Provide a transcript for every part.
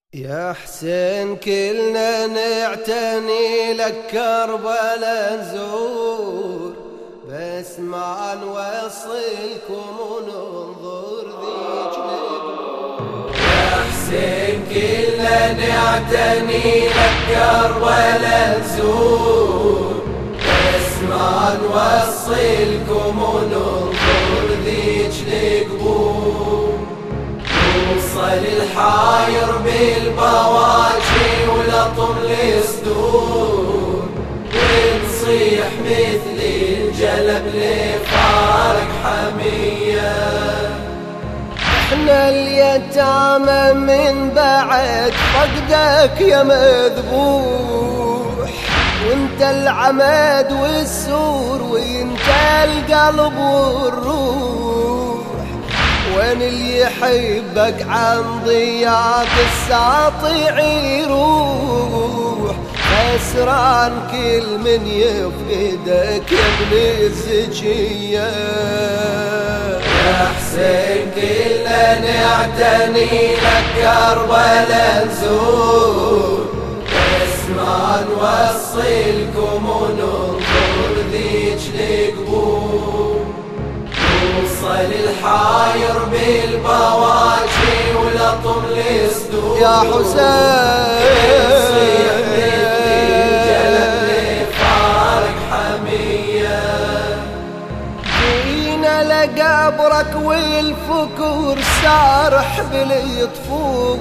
يا حسين كلنا نعتني لك كربلا نزور، بس ما نوصلكم وننظر ذيك نقبور. يا حسين كلنا نعتني لك كربلا نزور، بس ما نوصلكم وننظر ذيك نقبور. وصل الحاير بالبواجي ولطم الصدور، ونصيح مثل الجلب لفارق حمية. احنا اليتامى من بعد فقدك يا مذبوح، وانت العماد والسور وانت القلب والروح. وين اللي يحبك عن ضياك الساطع يروح، خسران كل من يفقدك يا ابن الزكية. يا حسين كلنا نعتني لك كربلا نزور، بس ما نوصلكم وننظر ذيك نقبور. وصل الحاير بالبواجي ولطم الصدور، يا حسين يصيح مثل الجلب لفارق حمية. جينا لقبرك والفكور سارح باليطفوف،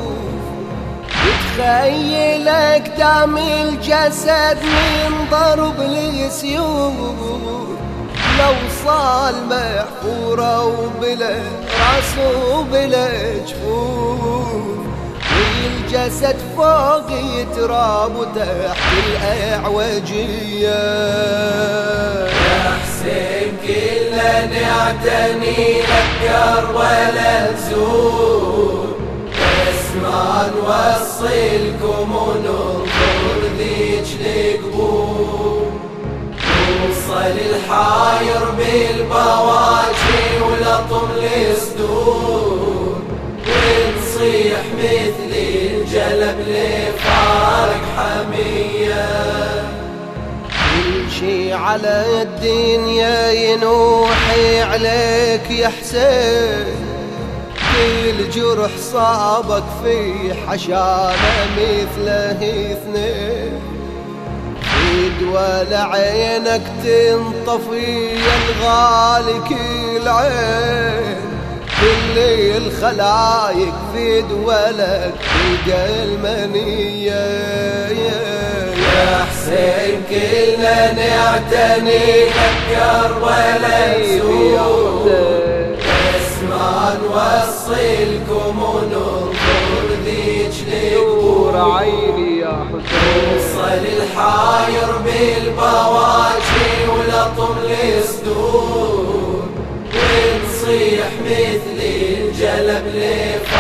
يتخيلك دام الجسد من ضرب السيوف. لو صال محفورة وبلا راس وبلا جفوف، والجسد فوق يتراب وتحت الأعوجية. يا حسين كلنا نعتني لك كربلا نزور، بس ما نوصلكم وننظر ذيك نقبور. وصل الحاير بالبواجي ولطم الصدور، ونصيح مثل الجلب لفارق حمية. كل شي على الدنيا ينوحي عليك يا حسين، كل جرح صابك في حشانة مثله اثنين. ولا عينك تنطفي يا الغالي كل عين، كل الخلايق في دولك تلقى المنية. يا حسين كلنا نعتني لك كربلا نزور، بس ما نوصلكم وننظر ذيك نقبور. عيني يا حسين وصل الحاير بالبواجي ولطم الصدور، ونصيح مثل الجلب لفارق